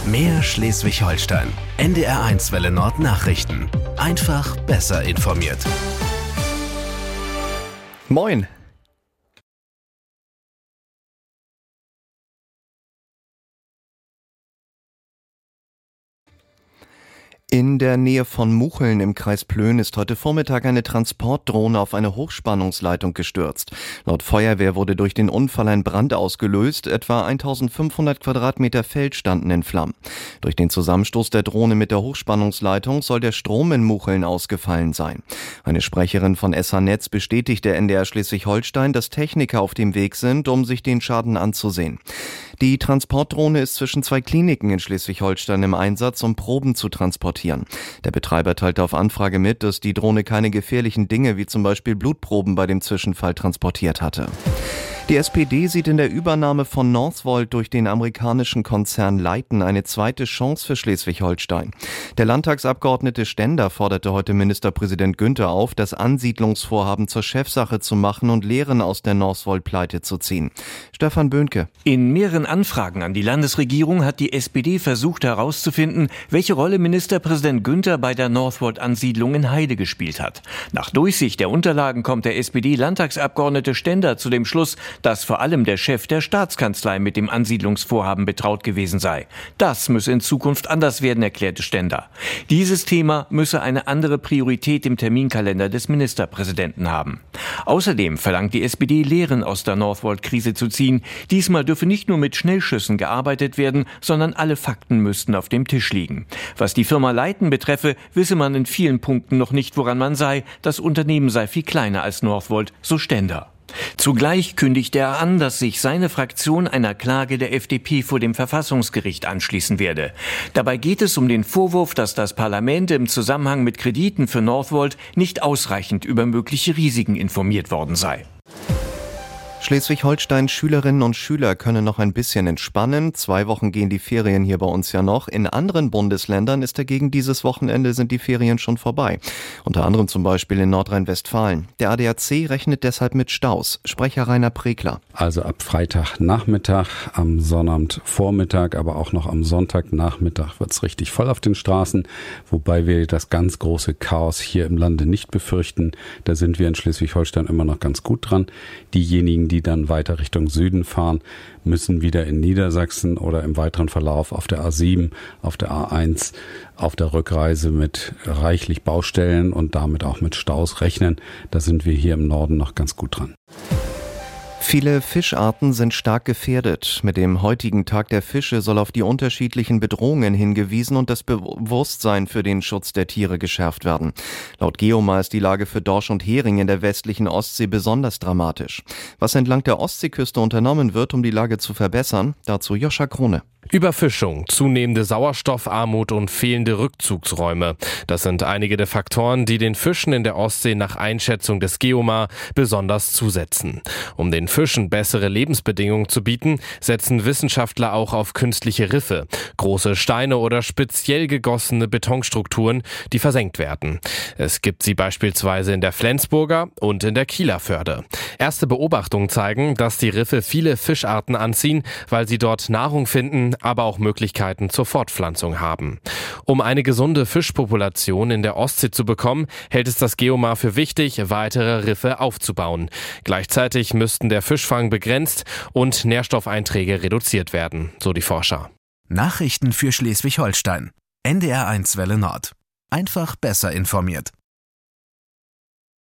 Mehr Schleswig-Holstein. NDR1 Welle Nord Nachrichten. Einfach besser informiert. Moin. In der Nähe von Mucheln im Kreis Plön ist heute Vormittag eine Transportdrohne auf eine Hochspannungsleitung gestürzt. Laut Feuerwehr wurde durch den Unfall ein Brand ausgelöst. Etwa 1500 Quadratmeter Feld standen in Flammen. Durch den Zusammenstoß der Drohne mit der Hochspannungsleitung soll der Strom in Mucheln ausgefallen sein. Eine Sprecherin von SH Netz bestätigt der NDR Schleswig-Holstein, dass Techniker auf dem Weg sind, um sich den Schaden anzusehen. Die Transportdrohne ist zwischen zwei Kliniken in Schleswig-Holstein im Einsatz, um Proben zu transportieren. Der Betreiber teilte auf Anfrage mit, dass die Drohne keine gefährlichen Dinge wie zum Beispiel Blutproben bei dem Zwischenfall transportiert hatte. Die SPD sieht in der Übernahme von Northvolt durch den amerikanischen Konzern Leighton eine zweite Chance für Schleswig-Holstein. Der Landtagsabgeordnete Stender forderte heute Ministerpräsident Günther auf, das Ansiedlungsvorhaben zur Chefsache zu machen und Lehren aus der Northvolt-Pleite zu ziehen. Stefan Böhnke. In mehreren Anfragen an die Landesregierung hat die SPD versucht herauszufinden, welche Rolle Ministerpräsident Günther bei der Northvolt-Ansiedlung in Heide gespielt hat. Nach Durchsicht der Unterlagen kommt der SPD-Landtagsabgeordnete Stender zu dem Schluss, dass vor allem der Chef der Staatskanzlei mit dem Ansiedlungsvorhaben betraut gewesen sei. Das müsse in Zukunft anders werden, erklärte Stender. Dieses Thema müsse eine andere Priorität im Terminkalender des Ministerpräsidenten haben. Außerdem verlangt die SPD, Lehren aus der Northvolt-Krise zu ziehen. Diesmal dürfe nicht nur mit Schnellschüssen gearbeitet werden, sondern alle Fakten müssten auf dem Tisch liegen. Was die Firma Leighton betreffe, wisse man in vielen Punkten noch nicht, woran man sei. Das Unternehmen sei viel kleiner als Northvolt, so Stender. Zugleich kündigte er an, dass sich seine Fraktion einer Klage der FDP vor dem Verfassungsgericht anschließen werde. Dabei geht es um den Vorwurf, dass das Parlament im Zusammenhang mit Krediten für Northvolt nicht ausreichend über mögliche Risiken informiert worden sei. Schleswig-Holsteins Schülerinnen und Schüler können noch ein bisschen entspannen. 2 Wochen gehen die Ferien hier bei uns ja noch. In anderen Bundesländern ist dagegen dieses Wochenende sind die Ferien schon vorbei. Unter anderem zum Beispiel in Nordrhein-Westfalen. Der ADAC rechnet deshalb mit Staus. Sprecher Rainer Pregler. Also ab Freitagnachmittag, am Sonnabendvormittag, aber auch noch am Sonntagnachmittag wird's richtig voll auf den Straßen. Wobei wir das ganz große Chaos hier im Lande nicht befürchten. Da sind wir in Schleswig-Holstein immer noch ganz gut dran. Diejenigen, die dann weiter Richtung Süden fahren, müssen wieder in Niedersachsen oder im weiteren Verlauf auf der A7, auf der A1, auf der Rückreise mit reichlich Baustellen und damit auch mit Staus rechnen. Da sind wir hier im Norden noch ganz gut dran. Viele Fischarten sind stark gefährdet. Mit dem heutigen Tag der Fische soll auf die unterschiedlichen Bedrohungen hingewiesen und das Bewusstsein für den Schutz der Tiere geschärft werden. Laut Geomar ist die Lage für Dorsch und Hering in der westlichen Ostsee besonders dramatisch. Was entlang der Ostseeküste unternommen wird, um die Lage zu verbessern, dazu Joscha Krone. Überfischung, zunehmende Sauerstoffarmut und fehlende Rückzugsräume. Das sind einige der Faktoren, die den Fischen in der Ostsee nach Einschätzung des Geomar besonders zusetzen. Um den Fischen bessere Lebensbedingungen zu bieten, setzen Wissenschaftler auch auf künstliche Riffe, große Steine oder speziell gegossene Betonstrukturen, die versenkt werden. Es gibt sie beispielsweise in der Flensburger und in der Kieler Förde. Erste Beobachtungen zeigen, dass die Riffe viele Fischarten anziehen, weil sie dort Nahrung finden, aber auch Möglichkeiten zur Fortpflanzung haben. Um eine gesunde Fischpopulation in der Ostsee zu bekommen, hält es das Geomar für wichtig, weitere Riffe aufzubauen. Gleichzeitig müssten der Fischfang begrenzt und Nährstoffeinträge reduziert werden, so die Forscher. Nachrichten für Schleswig-Holstein. NDR1 Welle Nord. Einfach besser informiert.